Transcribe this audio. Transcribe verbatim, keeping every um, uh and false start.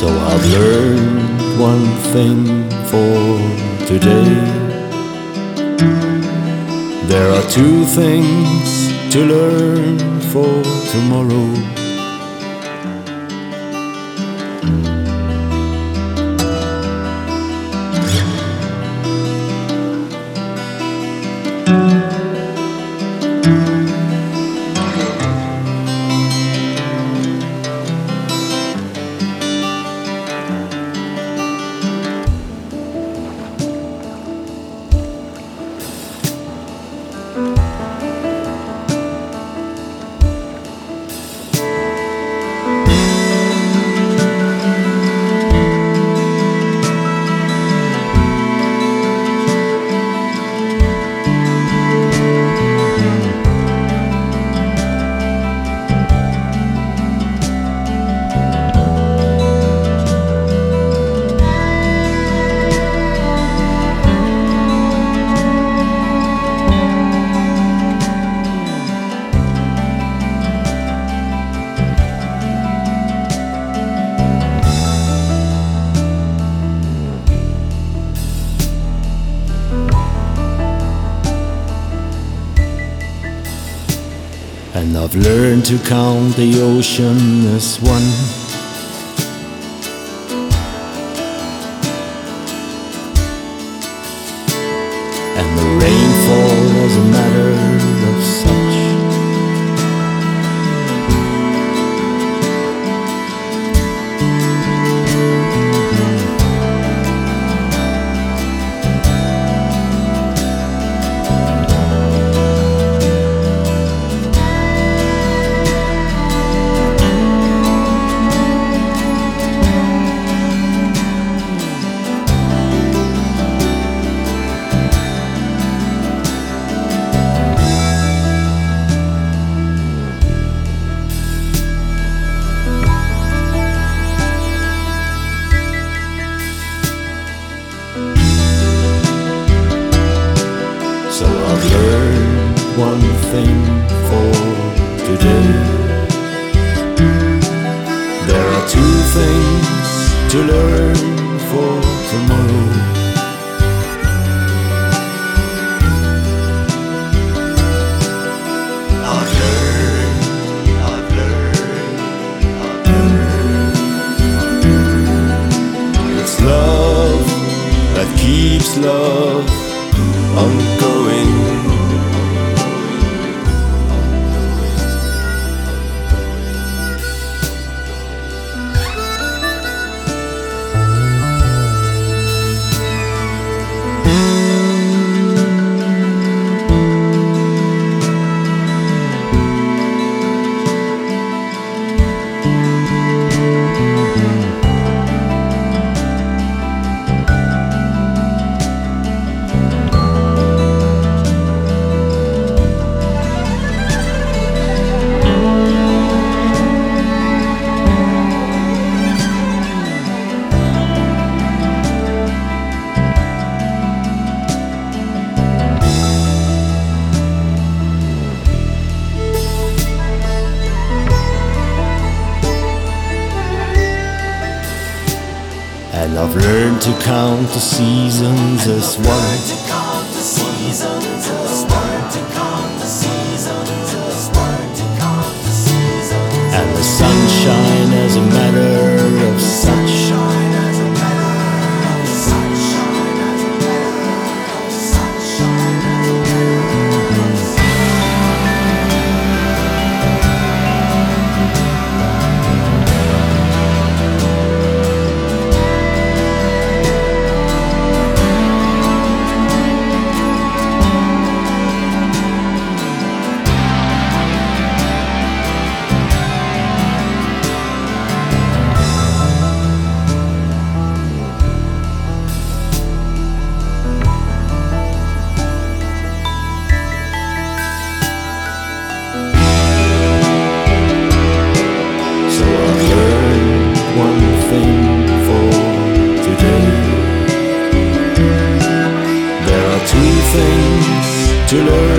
So I've learned one thing for today. There are two things to learn for tomorrow. And I've learned to count the ocean as one, and the rainfall as a matter of such. So I've learned one thing for today. There are two things to learn for tomorrow. I've learned, I've learned, I've learned. It's love that keeps love ongoing. And I've learned to count the seasons as one, and the sunshine as a matter of such. To learn